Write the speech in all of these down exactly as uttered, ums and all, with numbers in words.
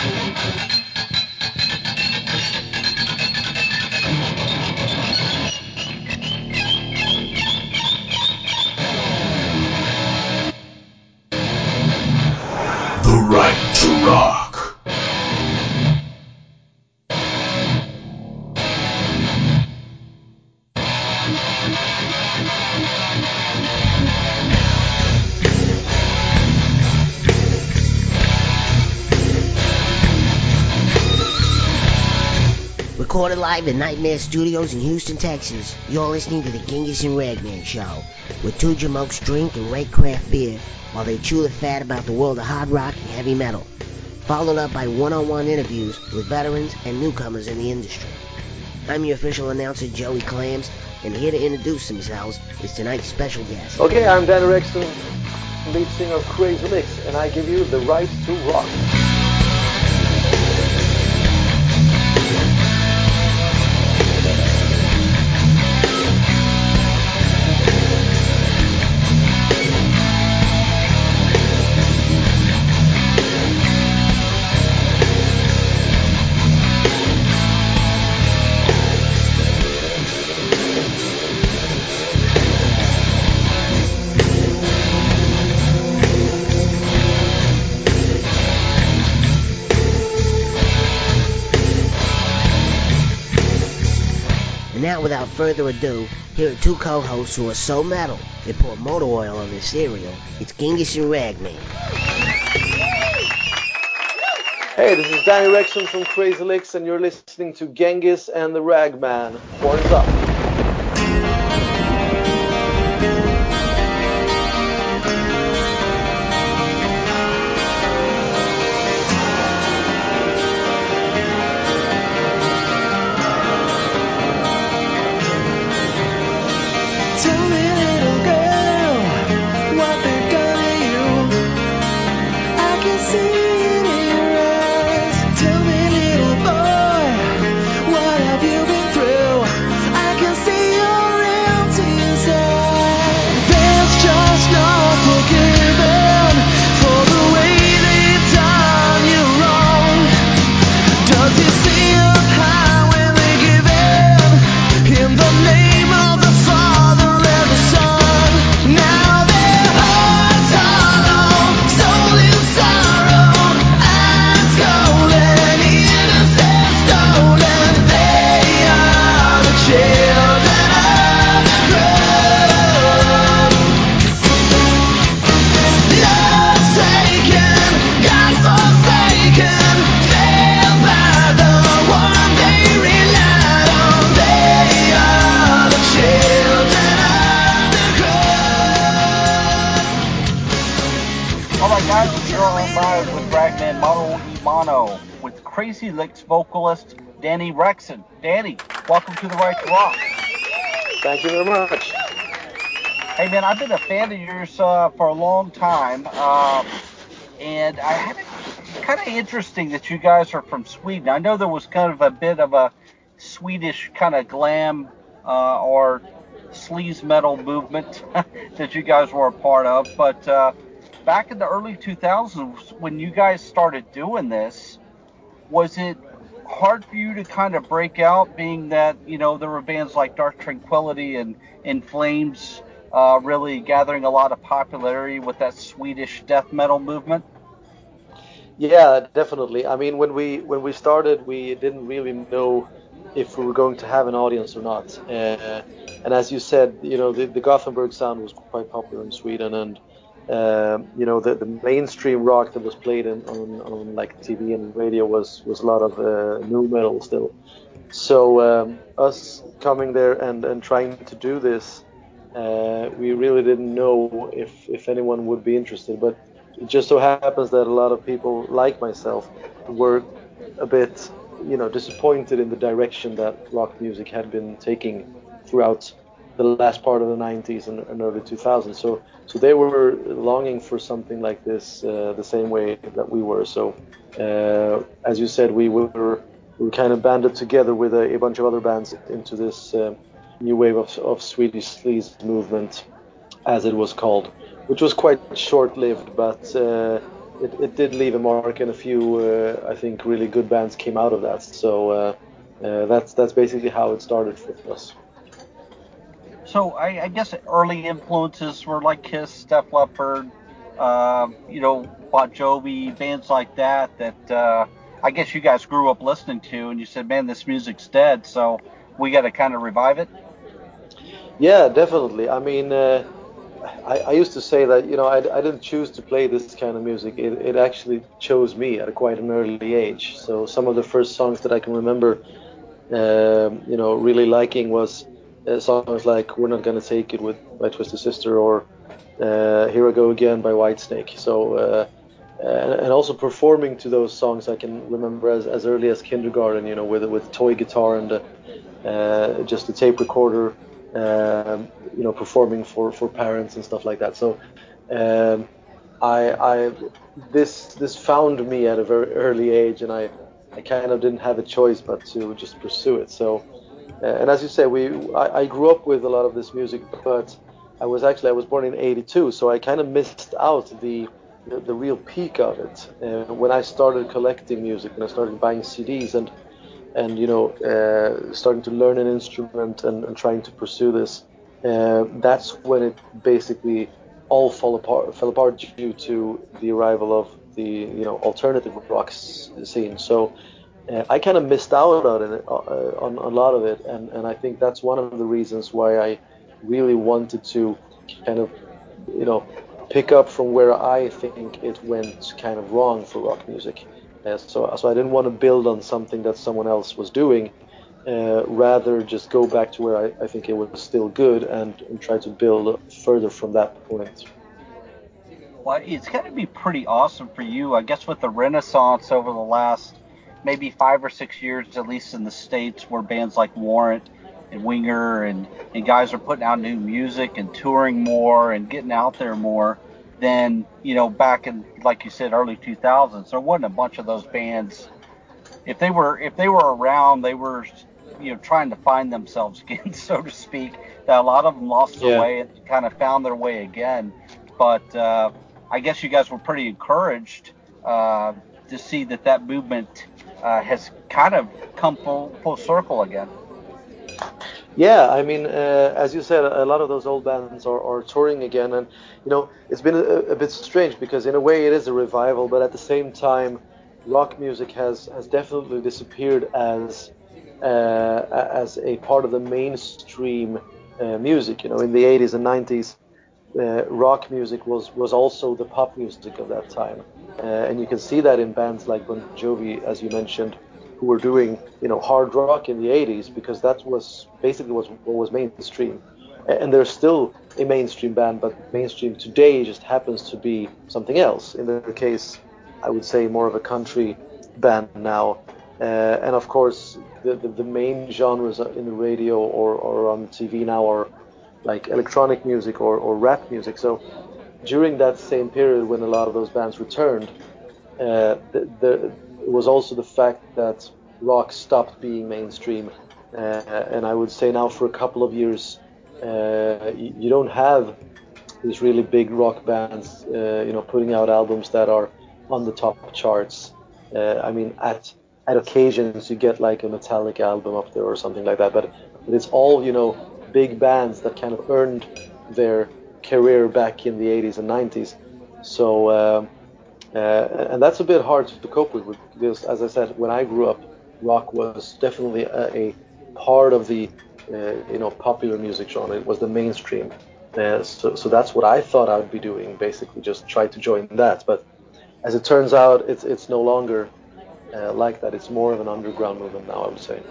The Right to Rock. Recorded live at Nightmare Studios in Houston, Texas, you're listening to the Genghis and Ragman Show, where two jamokes drink and rate craft beer while they chew the fat about the world of hard rock and heavy metal, followed up by one-on-one interviews with veterans and newcomers in the industry. I'm your official announcer, Joey Clams, and here to introduce themselves is tonight's special guest. Okay, I'm Danny Rexon, lead singer of Crazy Licks, and I give you the right to rock. Now, without further ado, here are two co-hosts who are so metal they pour motor oil on their cereal. It's Genghis and Ragman. Hey, this is Danny Rexon from Crazy Licks, and you're listening to Genghis and the Ragman. Horns up. Crazy Licks vocalist Danny Rexon. Danny, welcome to the Right to Rock. Thank you very much. Hey man, I've been a fan of yours uh, for a long time, uh, and I had it kind of interesting that you guys are from Sweden. I know there was kind of a bit of a Swedish kind of glam uh, or sleaze metal movement that you guys were a part of, but uh, back in the early two thousands when you guys started doing this, was it hard for you to kind of break out, being that, you know, there were bands like Dark Tranquillity and In Flames uh, really gathering a lot of popularity with that Swedish death metal movement? Yeah, definitely. I mean, when we when we started, we didn't really know if we were going to have an audience or not. Uh, and as you said, you know, the, the Gothenburg sound was quite popular in Sweden, and um, you know, the, the mainstream rock that was played in, on, on like T V and radio was was a lot of uh, nu metal still. So um, us coming there and, and trying to do this, uh, we really didn't know if if anyone would be interested. But it just so happens that a lot of people like myself were a bit, you know, disappointed in the direction that rock music had been taking throughout the last part of the nineties and, and early two thousands. So, so they were longing for something like this uh, the same way that we were. So, uh, as you said, we were we were kind of banded together with a, a bunch of other bands into this uh, new wave of, of Swedish sleaze movement, as it was called, which was quite short-lived, but uh, it, it did leave a mark, and a few, uh, I think, really good bands came out of that. So uh, uh, that's that's basically how it started for us. So I, I guess early influences were like Kiss, Def Leppard, uh, you know, Bon Jovi, bands like that. That uh, I guess you guys grew up listening to, and you said, "Man, this music's dead, so we got to kind of revive it." Yeah, definitely. I mean, uh, I, I used to say that, you know, I, I didn't choose to play this kind of music. It, it actually chose me at a quite an early age. So some of the first songs that I can remember, um, you know, really liking was uh, songs like "We're Not Gonna Take It" with by Twisted Sister, or uh, "Here I Go Again" by Whitesnake. So uh, and, and also performing to those songs, I can remember as, as early as kindergarten, you know, with with toy guitar and a, uh, just a tape recorder, um, you know, performing for, for parents and stuff like that. So um, I, I this this found me at a very early age, and I, I kind of didn't have a choice but to just pursue it. So uh, and as you say, we I, I grew up with a lot of this music, but I was actually I was born in eighty-two, so I kind of missed out the the, the real peak of it uh, when I started collecting music, when I started buying C Ds and and you know uh, starting to learn an instrument and, and trying to pursue this. Uh, that's when it basically all fell apart fell apart due to the arrival of the you know alternative rock scene. So uh, I kind of missed out on it, uh, on a lot of it, and and I think that's one of the reasons why I really wanted to kind of you know pick up from where I think it went kind of wrong for rock music. Uh, so so I didn't want to build on something that someone else was doing. Uh, rather just go back to where I, I think it was still good, and, and try to build further from that point. Well, it's got to be pretty awesome for you, I guess, with the renaissance over the last maybe five or six years, at least in the States, where bands like Warrant and Winger and, and guys are putting out new music and touring more and getting out there more than, you know, back in, like you said, early two thousands. There wasn't a bunch of those bands. If they were, if they were around, they were, you know, trying to find themselves again, so to speak. That a lot of them lost their Yeah. way and kind of found their way again. But uh, I guess you guys were pretty encouraged uh, to see that that movement uh, has kind of come full, full circle again. Yeah, I mean, uh, as you said, a lot of those old bands are, are touring again, and you know, it's been a, a bit strange because in a way it is a revival, but at the same time, rock music has has definitely disappeared as uh, as a part of the mainstream uh, music. You know, in the eighties and nineties, uh, rock music was was also the pop music of that time, uh, and you can see that in bands like Bon Jovi, as you mentioned, who were doing you know hard rock in the eighties because that was basically was what was mainstream, and they're still a mainstream band, but mainstream today just happens to be something else. In their case, I would say more of a country band now. Uh, and of course, the, the, the main genres in the radio or, or on T V now are like electronic music or, or rap music. So during that same period when a lot of those bands returned, uh, the, the, it was also the fact that rock stopped being mainstream. Uh, and I would say now for a couple of years, uh, you, you don't have these really big rock bands, uh, you know, putting out albums that are on the top charts. Uh, I mean, at at occasions you get like a Metallica album up there or something like that, but but it's all you know big bands that kind of earned their career back in the eighties and nineties. So um, uh, and that's a bit hard to cope with because, as I said, when I grew up, rock was definitely a, a part of the uh, you know popular music genre. It was the mainstream. Uh, so, so that's what I thought I would be doing, basically, just try to join that. But as it turns out, it's it's no longer uh, like that. It's more of an underground movement now, I would say.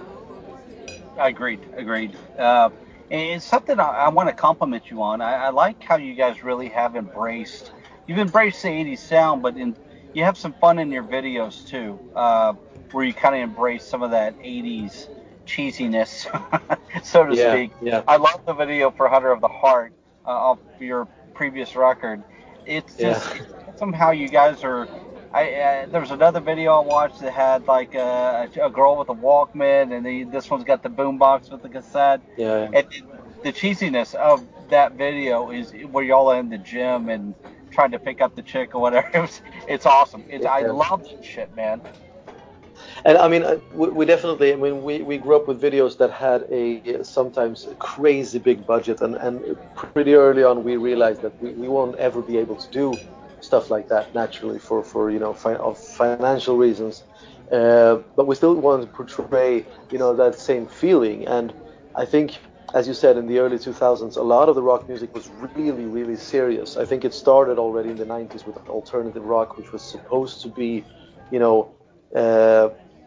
Agreed, agreed. Uh, and it's something I, I want to compliment you on. I, I like how you guys really have embraced. You've embraced the eighties sound, but in, you have some fun in your videos too, uh, where you kind of embrace some of that eighties cheesiness, so to Yeah, speak. yeah, I love the video for Hunter of the Heart uh, off your previous record. It's yeah, just it's awesome how you guys are. I uh, there was another video I watched that had like a, a girl with a Walkman, and the, this one's got the boombox with the cassette. yeah, And the cheesiness of that video is where y'all are in the gym and trying to pick up the chick or whatever. It was, it's awesome. It's I Yeah. love that shit, man. And I mean, uh, we, we definitely, I mean, we, we grew up with videos that had a sometimes crazy big budget, and, and pretty early on we realized that we, we won't ever be able to do stuff like that naturally for, for you know, fi- of financial reasons. Uh, but we still want to portray, you know, that same feeling. And I think, as you said, in the early two thousands, a lot of the rock music was really, really serious. I think it started already in the nineties with alternative rock, which was supposed to be, you know, uh,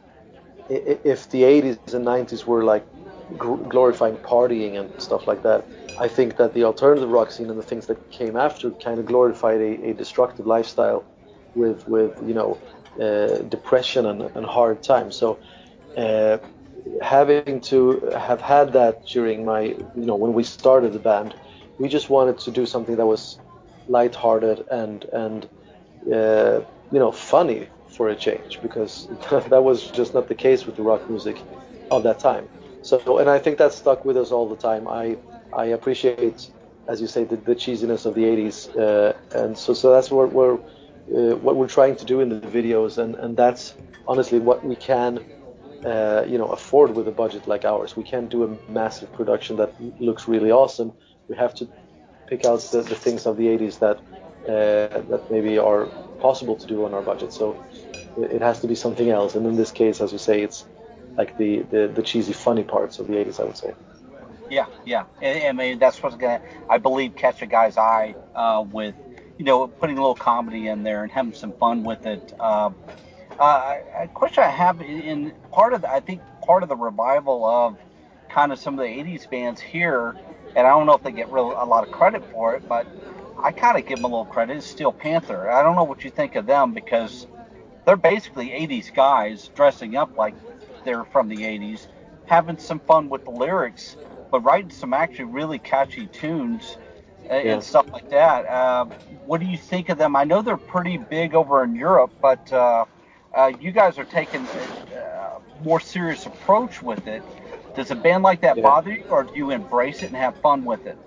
if the eighties and nineties were like glorifying partying and stuff like that, I think that the alternative rock scene and the things that came after kind of glorified a, a destructive lifestyle with with you know uh, depression and, and hard times. So uh, having to have had that during my you know when we started the band, we just wanted to do something that was lighthearted and and uh, you know, funny for a change, because that was just not the case with the rock music of that time. So, and I think that stuck with us all the time. I I appreciate, as you say, the, the cheesiness of the eighties, uh, and so so that's what we're uh, what we're trying to do in the videos, and and that's honestly what we can. Uh, you know, afford with a budget like ours. We can't do a massive production that looks really awesome. We have to pick out the, the things of the eighties that uh, that maybe are possible to do on our budget. So it, it has to be something else. And in this case, as you say, it's like the, the, the cheesy, funny parts of the eighties, I would say. Yeah, yeah. I, I mean, that's what's gonna, I believe, catch a guy's eye uh, with, you know, putting a little comedy in there and having some fun with it. Uh, uh, a question I have in, in part of the, I think part of the revival of kind of some of the eighties bands here, and I don't know if they get real a lot of credit for it, but I kind of give them a little credit. Is Steel Panther. I don't know what you think of them because they're basically eighties guys dressing up like they're from the eighties, having some fun with the lyrics, but writing some actually really catchy tunes uh, and Yeah. stuff like that. Uh, what do you think of them? I know they're pretty big over in Europe, but uh, uh, you guys are taking a, a more serious approach with it. Does a band like that Yeah. bother you, or do you embrace it and have fun with it?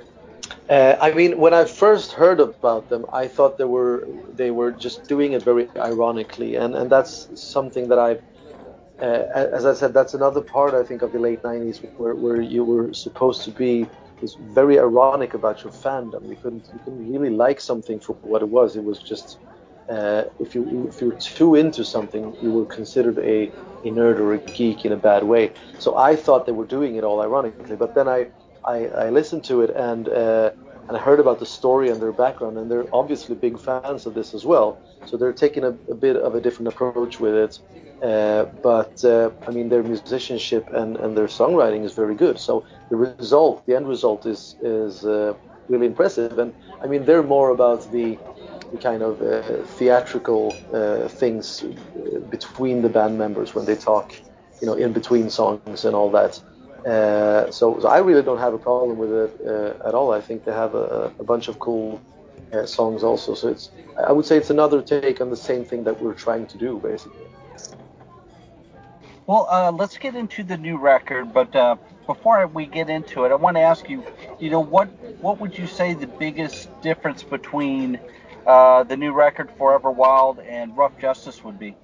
Uh, I mean, when I first heard about them, I thought they were they were just doing it very ironically, and and that's something that I've uh, as I said, that's another part I think of the late nineties where, where you were supposed to be this very ironic about your fandom. You couldn't you couldn't really like something for what it was. It was just uh, if you if you were too into something, you were considered a a nerd or a geek in a bad way. So I thought they were doing it all ironically, but then I I, I listened to it and uh, and I heard about the story and their background, and they're obviously big fans of this as well. So they're taking a, a bit of a different approach with it. Uh, but uh, I mean, their musicianship and, and their songwriting is very good. So the result, the end result, is is uh, really impressive. And I mean, they're more about the the kind of uh, theatrical uh, things uh, between the band members when they talk, you know, in between songs and all that. Uh, so, so I really don't have a problem with it uh, at all. I think they have a, a bunch of cool uh, songs also. So it's I would say it's another take on the same thing that we're trying to do, basically. Well, uh, let's get into the new record, but uh, before we get into it, I want to ask you, you know, what what would you say the biggest difference between uh, the new record, Forever Wild, and Rough Justice would be?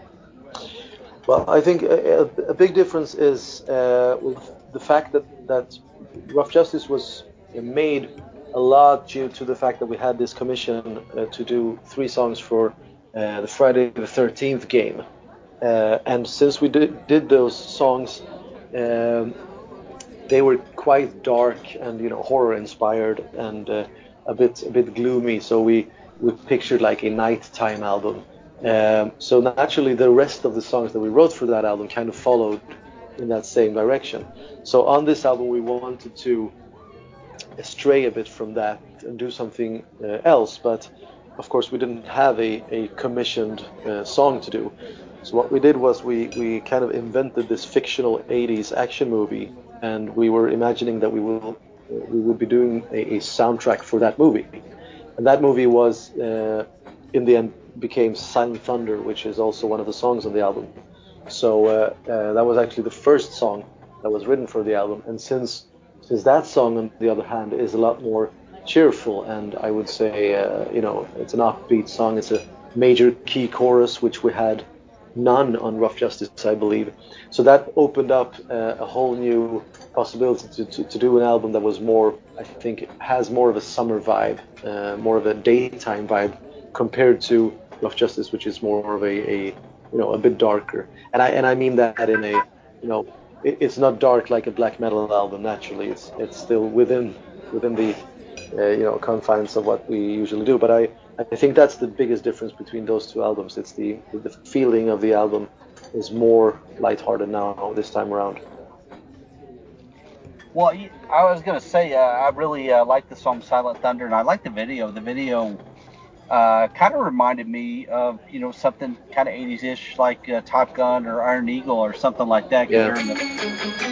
Well, I think a, a big difference is uh, well, the fact that that Rough Justice was made a lot due to the fact that we had this commission uh, to do three songs for uh, the Friday the thirteenth game, uh, and since we did, did those songs, um, they were quite dark and you know horror inspired and uh, a bit a bit gloomy. So we we pictured like a nighttime album. Um, so naturally, the rest of the songs that we wrote for that album kind of followed in that same direction. So on this album, we wanted to stray a bit from that and do something uh, else. But of course, we didn't have a, a commissioned uh, song to do. So what we did was we, we kind of invented this fictional eighties action movie, and we were imagining that we will uh, we would be doing a, a soundtrack for that movie. And that movie was uh, in the end became Silent Thunder, which is also one of the songs on the album. So uh, uh, that was actually the first song that was written for the album. And since since that song, on the other hand, is a lot more cheerful, and I would say, uh, you know, it's an upbeat song. It's a major key chorus, which we had none on Rough Justice, I believe. So that opened up uh, a whole new possibility to, to, to do an album that was more, I think, has more of a summer vibe, uh, more of a daytime vibe compared to Rough Justice, which is more of a, a you know, a bit darker. And I and I mean that in a, you know, it, it's not dark like a black metal album. Naturally, it's it's still within within the uh, you know, confines of what we usually do. But I, I think that's the biggest difference between those two albums. It's the the feeling of the album is more lighthearted now this time around. Well, I was gonna say uh, I really uh, like the song "Silent Thunder" and I like the video. The video uh, kind of reminded me of, you know, something kind of eighties-ish, like uh, Top Gun or Iron Eagle or something like that. Yeah. You're in the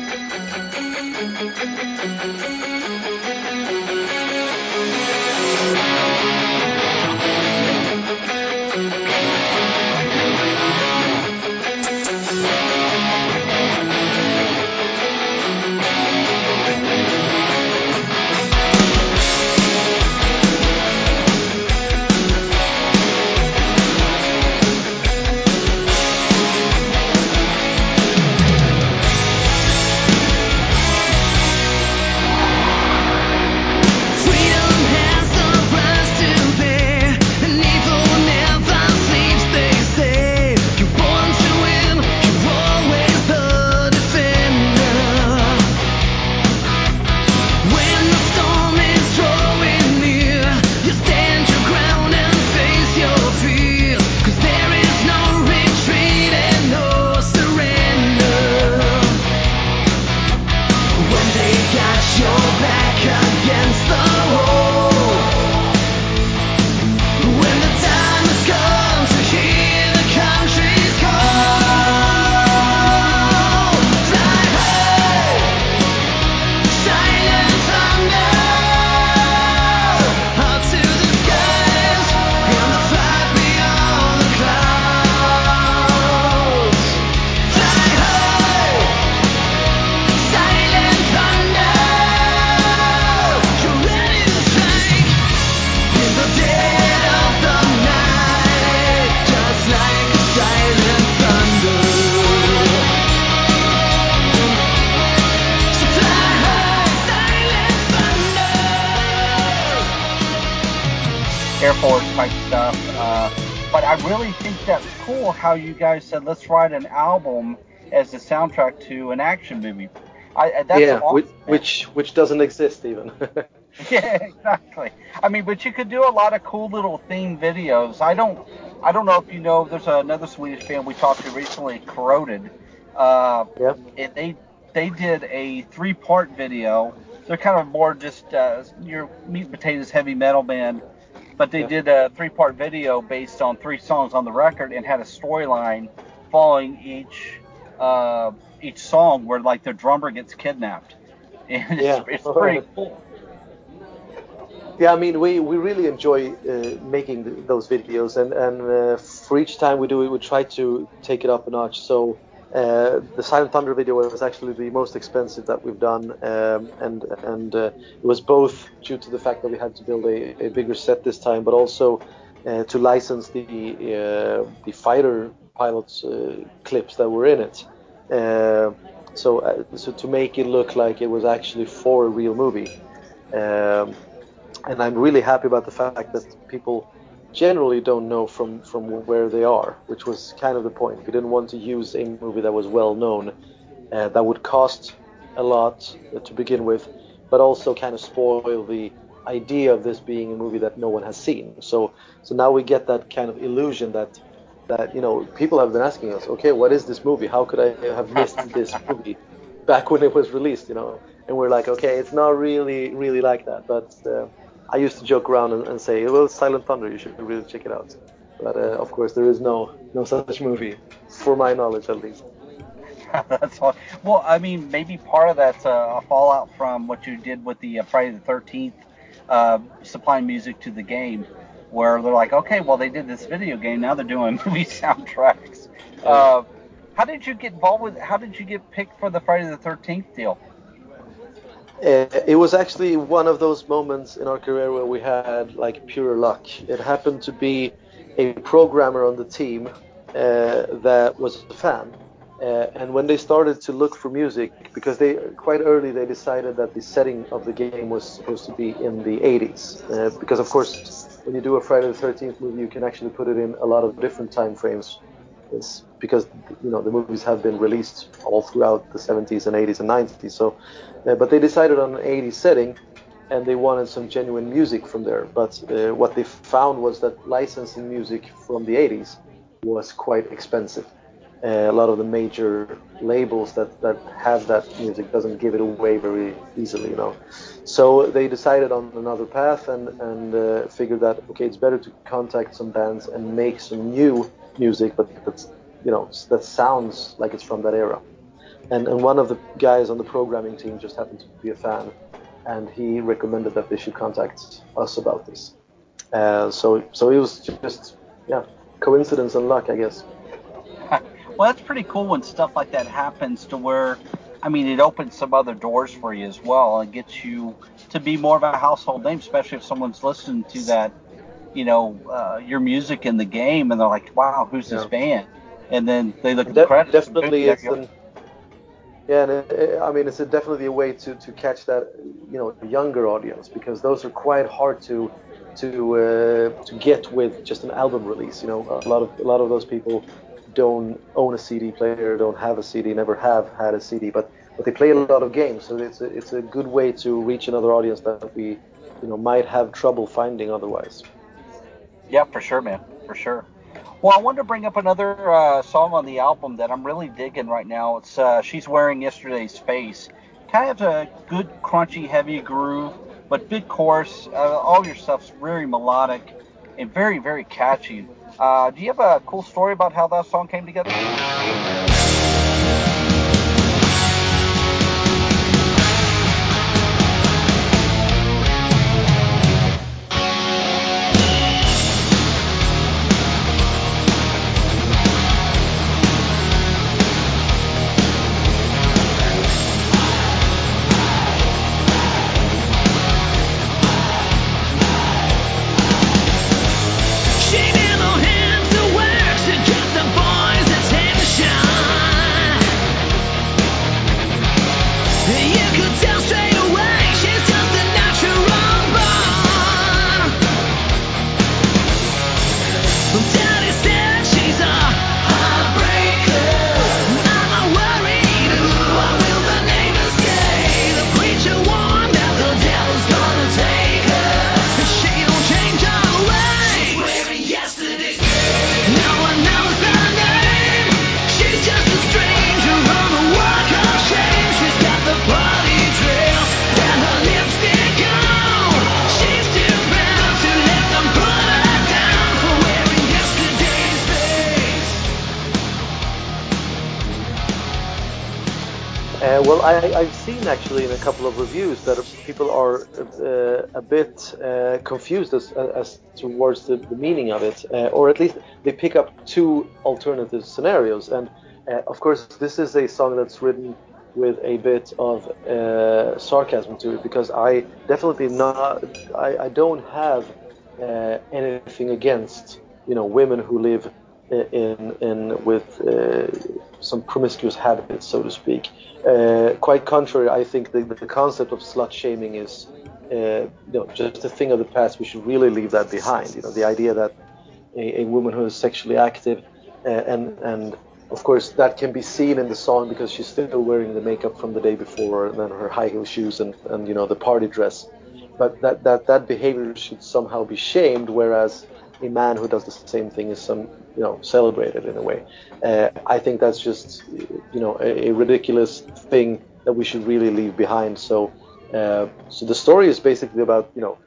Air Force type stuff. Uh, but I really think that's cool how you guys said, let's write an album as a soundtrack to an action movie. I, that's yeah, awesome, which, which which doesn't exist even. Yeah, exactly. I mean, but you could do a lot of cool little theme videos. I don't, I don't know if you know. There's another Swedish band we talked to recently, Corroded. Uh, Yeah. and they they did a three-part video. They're kind of more just uh, your meat and potatoes heavy metal band, but they Yeah. did a three-part video based on three songs on the record and had a storyline following each uh, each song where like the drummer gets kidnapped, and it's Yeah. it's pretty cool. Yeah, I mean, we, we really enjoy uh, making th- those videos, and and uh, for each time we do it, we try to take it up a notch. So uh, the Silent Thunder video was actually the most expensive that we've done, um, and and uh, it was both due to the fact that we had to build a, a bigger set this time, but also uh, to license the uh, the fighter pilots uh, clips that were in it. Uh, so uh, so to make it look like it was actually for a real movie. Um, and I'm really happy about the fact that people generally don't know from from where they are, which was kind of the point. We didn't want to use a movie that was well known, uh, that would cost a lot uh, to begin with, but also kind of spoil the idea of this being a movie that no one has seen. So so now we get that kind of illusion that that you know people have been asking us, okay, what is this movie? How could I have missed this movie back when it was released? You know, and we're like, okay, it's not really really like that, but. Uh, I used to joke around and, and say, well, it's Silent Thunder, you should really check it out. But uh, of course, there is no no such movie, for my knowledge at least. That's all. Well, I mean, maybe part of that's a, a fallout from what you did with the uh, Friday the thirteenth, uh, supplying music to the game, where they're like, okay, well, they did this video game, now they're doing movie soundtracks. Yeah. Uh, how did you get involved with? How did you get picked for the Friday the thirteenth deal? Uh, it was actually one of those moments in our career where we had like pure luck. It happened to be a programmer on the team uh, that was a fan. Uh, and when they started to look for music, because they quite early they decided that the setting of the game was supposed to be in the eighties. Uh, because of course, when you do a Friday the thirteenth movie, you can actually put it in a lot of different time frames. It's because you know the movies have been released all throughout the seventies and eighties and nineties. So, uh, but they decided on an eighties setting, and they wanted some genuine music from there. But uh, what they found was that licensing music from the eighties was quite expensive. Uh, a lot of the major labels that, that have that music doesn't give it away very easily, you know. So they decided on another path and and uh, figured that okay, it's better to contact some bands and make some new music, but that's you know that sounds like it's from that era. And and one of the guys on the programming team just happened to be a fan, and he recommended that they should contact us about this. Uh, so so it was just yeah, coincidence and luck, I guess. Well, that's pretty cool when stuff like that happens to where, I mean, it opens some other doors for you as well and gets you to be more of a household name, especially if someone's listening to that, you know, uh, your music in the game and they're like, wow, who's this Yeah, band? And then they look and at the de- credits and boom, definitely there it's you are. an yeah, and it, I mean it's a, definitely a way to to catch that you know younger audience because those are quite hard to to uh, to get with just an album release. You know, a lot of a lot of those people don't own a C D player, don't have a C D, never have had a C D, but but they play a lot of games, so it's a it's a good way to reach another audience that we you know might have trouble finding otherwise. Yeah, for sure, man, for sure. Well, I wanted to bring up another uh, song on the album that I'm really digging right now. It's uh, She's Wearing Yesterday's Face. Kind of a good, crunchy, heavy groove, but big chorus. Uh, all your stuff's very melodic and very, very catchy. Uh, do you have a cool story about how that song came together? Uh, well, I, I've seen actually in a couple of reviews that people are uh, a bit uh, confused as, as towards the, the meaning of it, uh, or at least they pick up two alternative scenarios. And uh, of course, this is a song that's written with a bit of uh, sarcasm to it because I definitely not, I, I don't have uh, anything against you know women who live in in with uh, some promiscuous habits, so to speak. Uh, quite contrary, I think the, the concept of slut shaming is uh, you know, just a thing of the past. We should really leave that behind. You know, the idea that a, a woman who is sexually active uh, and and of course that can be seen in the song because she's still wearing the makeup from the day before and then her high heel shoes and, and you know the party dress. But that, that that behavior should somehow be shamed, whereas a man who does the same thing is some you know celebrated in a way. Uh, I think that's just you know a, a ridiculous thing that we should really leave behind. So uh, so the story is basically about you know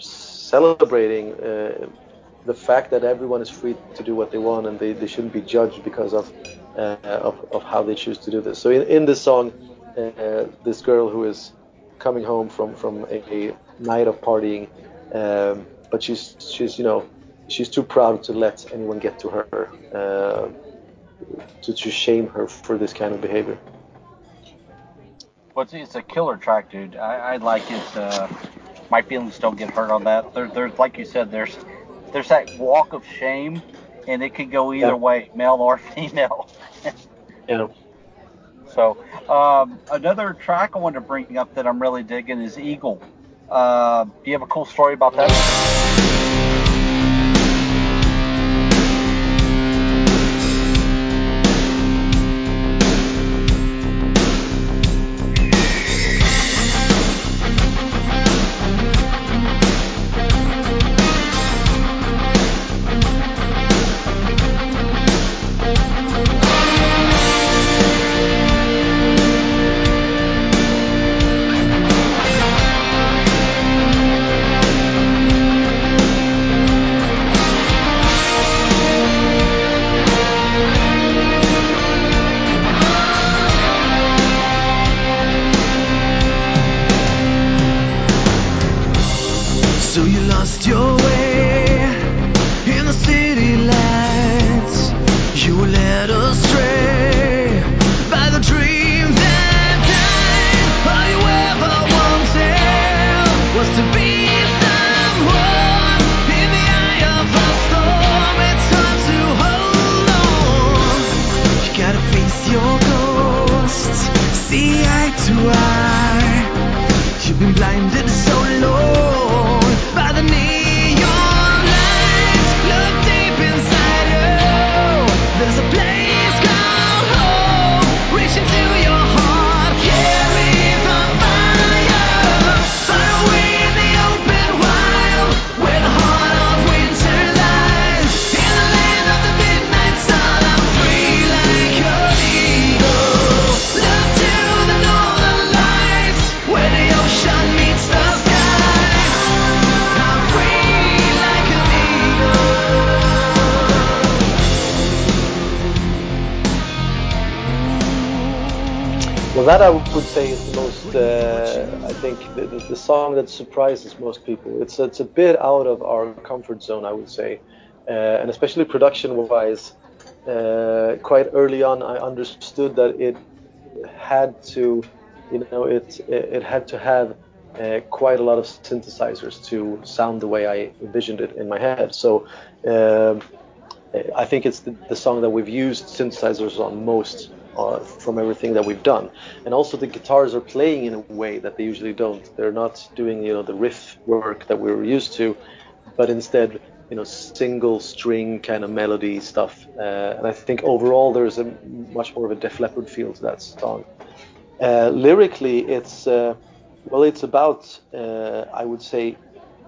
celebrating uh, the fact that everyone is free to do what they want and they, they shouldn't be judged because of, uh, of of how they choose to do this. So in, in this song, uh, this girl who is coming home from from a night of partying, um, but she's she's you know she's too proud to let anyone get to her uh, to to shame her for this kind of behavior. Well, it's, it's a killer track, dude. I, I like it. Uh, my feelings don't get hurt on that. There, there's, like you said, there's there's that walk of shame, and it can go either Yeah. way, male or female. Yeah. So um, another track I wanted to bring up that I'm really digging is Eagle. Uh, do you have a cool story about that? So you lost your way in the city lights. You were led astray by the dream that died. All you ever wanted was to be someone in the eye of the storm. It's hard to hold on. You gotta face your ghosts, see eye to eye. You've been blinded so long by the neon lights. Look deep inside you. There's a place called home. Reach into your heart, carry the fire. Far away in the open wild, where the heart of winter lies. In the land of the midnight sun, I'm free like an eagle. Look to the northern lights, where the ocean meets the sky. I'm free like an eagle. Well, that I would say is the most. Uh, I think the, the, the song that surprises most people. It's it's a bit out of our comfort zone, I would say, uh, and especially production-wise. Uh, quite early on, I understood that it had to, you know, it it had to have uh, quite a lot of synthesizers to sound the way I envisioned it in my head. So um, I think it's the, the song that we've used synthesizers on most uh, from everything that we've done, and also the guitars are playing in a way that they usually don't. They're not doing, you know, the riff work that we're used to, but instead, you know, single string kind of melody stuff. Uh, and I think overall there's a much more of a Def Leppard feel to that song. Uh, lyrically, it's uh, well, it's about uh, I would say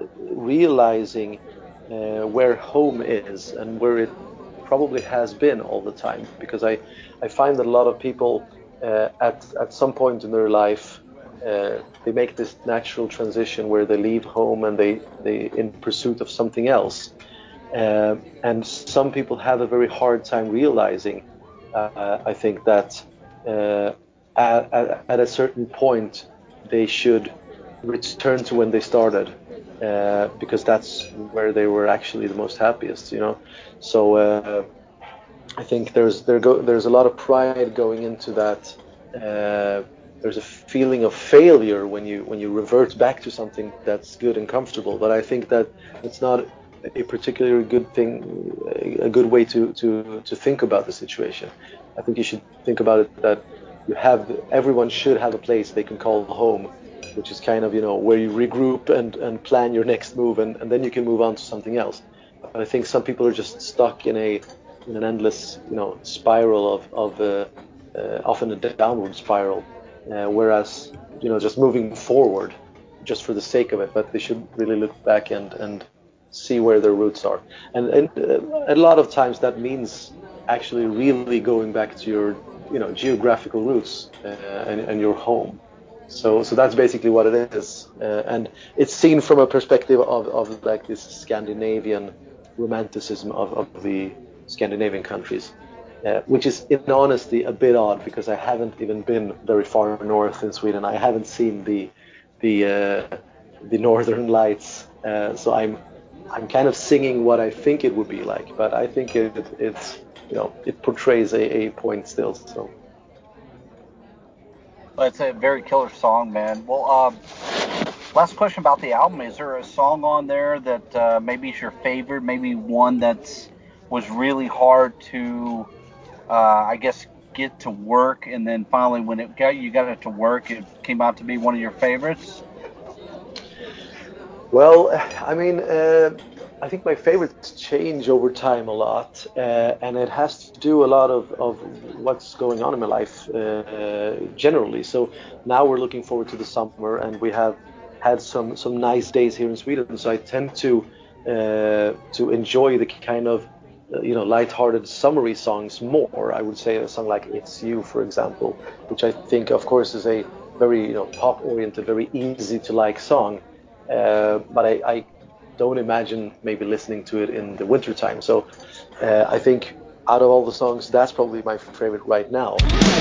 realizing uh, where home is and where it probably has been all the time. Because I I find that a lot of people uh, at at some point in their life uh, they make this natural transition where they leave home and they they in pursuit of something else. Uh, and some people have a very hard time realizing. Uh, I think that. Uh, at, at, at a certain point they should return to when they started, uh, because that's where they were actually the most happiest, you know. So uh, I think there's there go there's a lot of pride going into that. Uh, there's a feeling of failure when you when you revert back to something that's good and comfortable. But I think that it's not a particularly good thing, a good way to to to think about the situation. I think you should think about it that you have everyone should have a place they can call home, which is kind of, you know, where you regroup and and plan your next move, and and then you can move on to something else. But I think some people are just stuck in a in an endless, you know, spiral of of uh, uh, often a downward spiral, uh, whereas, you know, just moving forward just for the sake of it, but they should really look back and and see where their roots are. And and uh, a lot of times that means actually really going back to your, you know, geographical roots, uh, and and your home. So so that's basically what it is, uh, and it's seen from a perspective of of like this Scandinavian romanticism of of the Scandinavian countries, uh, which is in honesty a bit odd because I haven't even been very far north in Sweden. I haven't seen the the uh, the northern lights, uh, so I'm I'm kind of singing what I think it would be like, but I think it it's, you know, it portrays a, a point still. So Well, it's a very killer song, man. Well, um, last question about the album. Is there a song on there that uh, maybe is your favorite, maybe one that's was really hard to, uh, I guess, get to work, and then finally when it got you got it to work, it came out to be one of your favorites? Well, I mean, uh, I think my favorites change over time a lot, uh, and it has to do a lot of, of what's going on in my life uh, generally. So now we're looking forward to the summer, and we have had some some nice days here in Sweden. So I tend to uh, to enjoy the kind of uh, you know lighthearted summery songs more. I would say a song like "It's You," for example, which I think, of course, is a very you know pop oriented, very easy to like song. Uh, but I, I don't imagine maybe listening to it in the wintertime. So uh, I think out of all the songs, that's probably my favorite right now.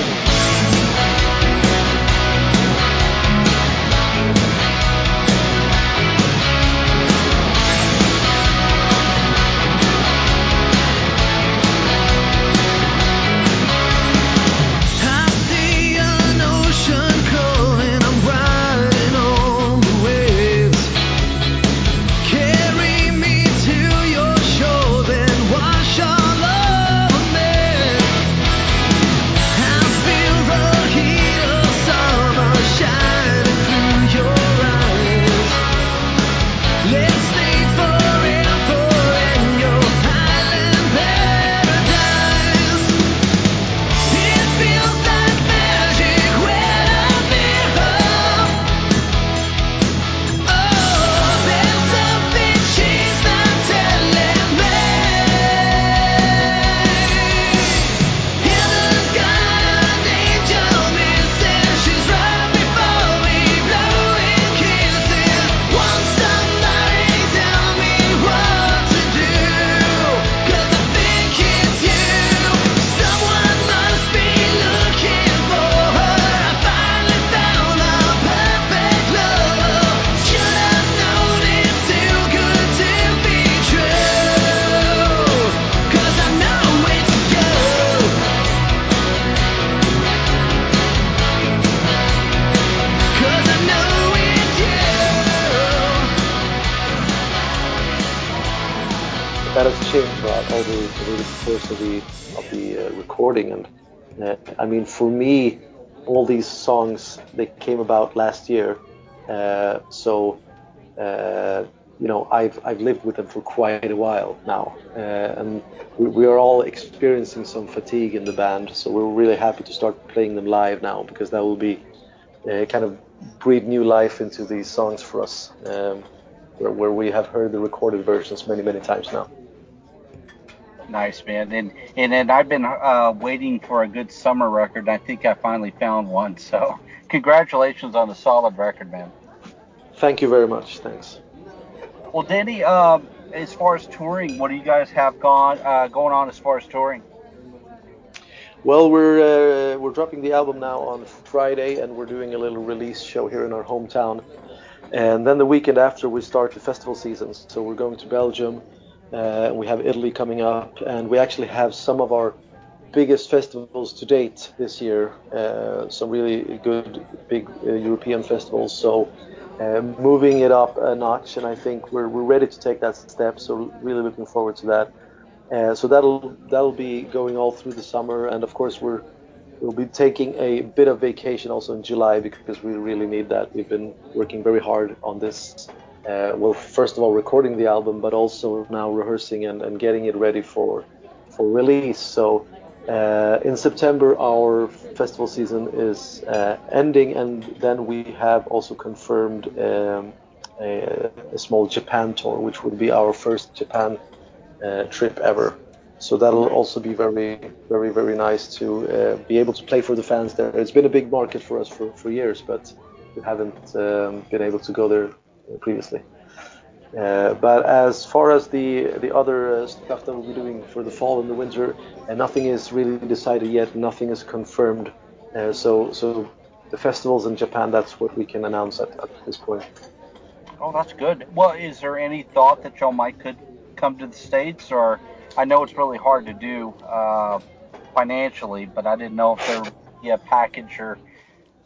That has changed a lot over, over the course of the of the uh, recording, and uh, I mean, for me, all these songs they came about last year, uh, so uh, you know I've I've lived with them for quite a while now, uh, and we, we are all experiencing some fatigue in the band, so we're really happy to start playing them live now because that will be uh, kind of breathe new life into these songs for us, um, where where we have heard the recorded versions many many times now. Nice, man. And and and I've been uh, waiting for a good summer record, and I think I finally found one. So congratulations on the solid record, man. Thank you very much. Thanks. Well, Danny, um, as far as touring, what do you guys have gone uh, going on as far as touring? Well, we're uh, we're dropping the album now on Friday, and we're doing a little release show here in our hometown. And then the weekend after, we start the festival season. So we're going to Belgium, uh, and we have Italy coming up, and we actually have some of our biggest festivals to date this year. Uh, some really good big uh, European festivals. So uh, moving it up a notch, and I think we're we're ready to take that step. So really looking forward to that. Uh, so that'll that'll be going all through the summer, and of course we're we'll be taking a bit of vacation also in July because we really need that. We've been working very hard on this. Uh, well, first of all, recording the album, but also now rehearsing and, and getting it ready for for release. So uh, in September, our festival season is uh, ending, and then we have also confirmed um, a, a small Japan tour, which would be our first Japan uh, trip ever. So that'll also be very, very, very nice to uh, be able to play for the fans there. It's been a big market for us for, for years, but we haven't um, been able to go there previously. Uh, but as far as the the other uh, stuff that we'll be doing for the fall and the winter, uh, nothing is really decided yet. Nothing is confirmed. Uh, so so the festivals in Japan, that's what we can announce at, at this point. Oh, that's good. Well, is there any thought that y'all might could come to the States? Or I know it's really hard to do uh, financially, but I didn't know if there would be a package or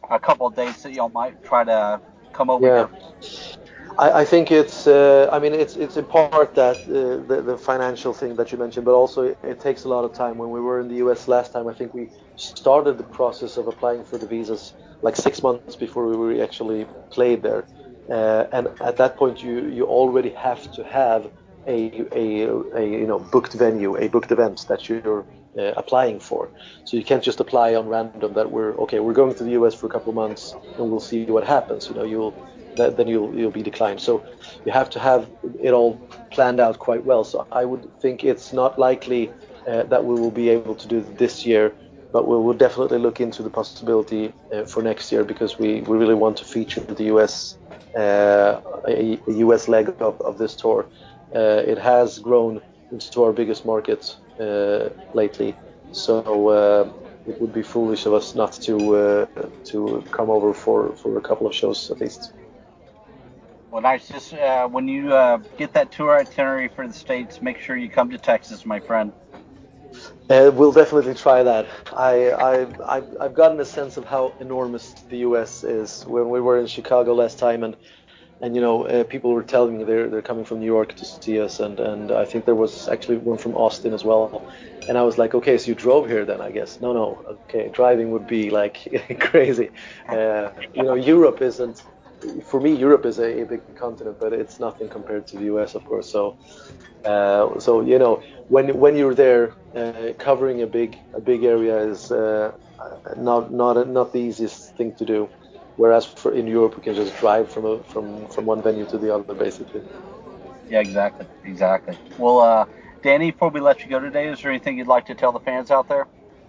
a couple of days that y'all might try to come over Yeah. here? I, I think it's, uh, I mean, it's it's in part that uh, the, the financial thing that you mentioned, but also it, it takes a lot of time. When we were in the U S last time, I think we started the process of applying for the visas like six months before we actually played there. Uh, and at that point, you, you already have to have a, a, a you know booked venue, a booked event that you're uh, applying for. So you can't just apply on random that we're okay. We're going to the U S for a couple of months and we'll see what happens. You know, you'll that, then you'll you'll be declined. So you have to have it all planned out quite well. So I would think it's not likely uh, that we will be able to do it this year, but we will definitely look into the possibility uh, for next year because we, we really want to feature the U S uh, a, a U S leg of, of this tour. Uh, it has grown into our biggest market uh, lately, so uh, it would be foolish of us not to uh, to come over for, for a couple of shows at least. Well, nice. Just uh, when you uh, get that tour itinerary for the States, make sure you come to Texas, my friend. Uh, we'll definitely try that. I, I, I've, I've gotten a sense of how enormous the U S is. When we were in Chicago last time, and and you know, uh, people were telling me they're they're coming from New York to see us, and and I think there was actually one from Austin as well. And I was like, okay, so you drove here then, I guess. No, no, okay, driving would be like crazy. Uh, you know, Europe isn't. For me, Europe is a, a big continent, but it's nothing compared to the U S, of course. So, uh, so you know, when when you're there, uh, covering a big a big area is uh, not not not the easiest thing to do. Whereas for in Europe, we can just drive from a, from from one venue to the other, basically. Yeah, exactly, exactly. Well, uh, Danny, before we let you go today, is there anything you'd like to tell the fans out there?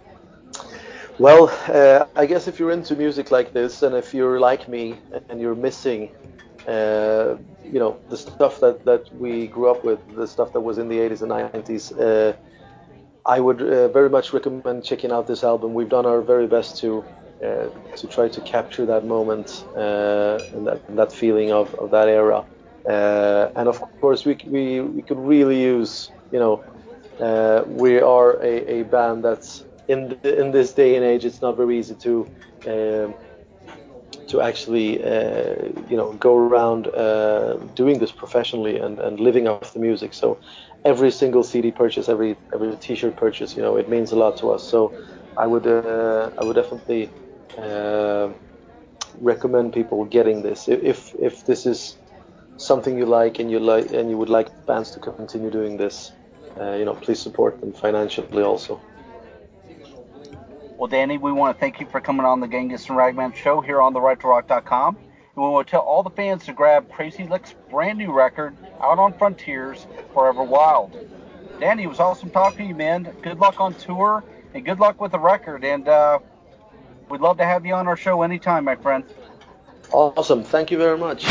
Well, uh, I guess if you're into music like this, and if you're like me and you're missing, uh, you know, the stuff that, that we grew up with, the stuff that was in the eighties and nineties, uh, I would uh, very much recommend checking out this album. We've done our very best to uh, to try to capture that moment uh, and that and that feeling of, of that era. Uh, and of course, we we we could really use, you know, uh, we are a, a band that's in the, in this day and age. It's not very easy to um, to actually uh, you know go around uh, doing this professionally and, and living off the music. So every single C D purchase, every every T-shirt purchase, you know, it means a lot to us. So I would uh, I would definitely uh, recommend people getting this if if this is something you like and you like and you would like bands to continue doing this. Uh, you know, please support them financially also. Well, Danny, we want to thank you for coming on the Genghis and Ragman show here on the right to rock dot com. And we want to tell all the fans to grab Crazy Lick's brand new record, Out on Frontiers, Forever Wild. Danny, it was awesome talking to you, man. Good luck on tour, and good luck with the record. And uh, we'd love to have you on our show anytime, my friend. Awesome. Thank you very much.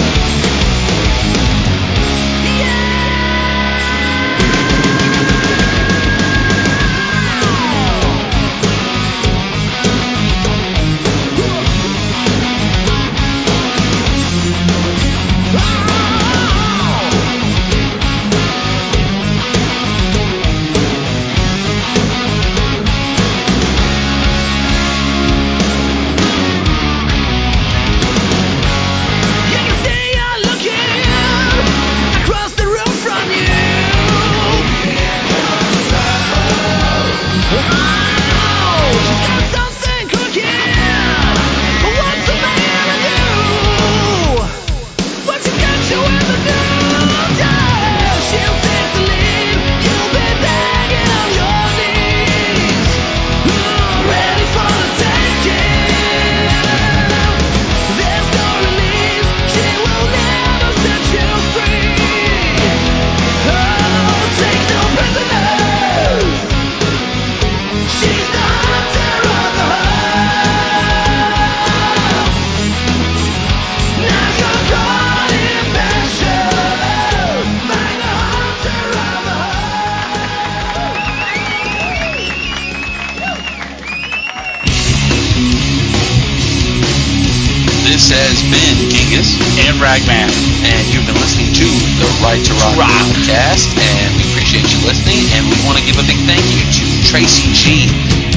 This has been Genghis and Ragman. and you've been listening to the Right to Rock Rock. podcast, and we appreciate you listening, and we want to give a big thank you to Tracy G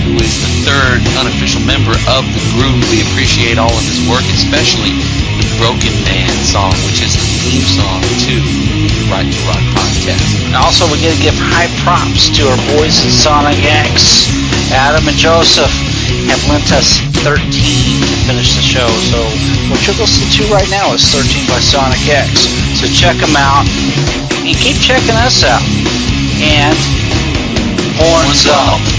who is the third unofficial member of the group. We appreciate all of his work, especially the Broken Man song, which is the theme song to the Right to Rock podcast. And also, we got to give high props to our boys at Sonic X. Adam and Joseph have lent us thirteen to finish the show. So what you're listening to right now is thirteen by Sonic X. So check them out and keep checking us out. And horns up.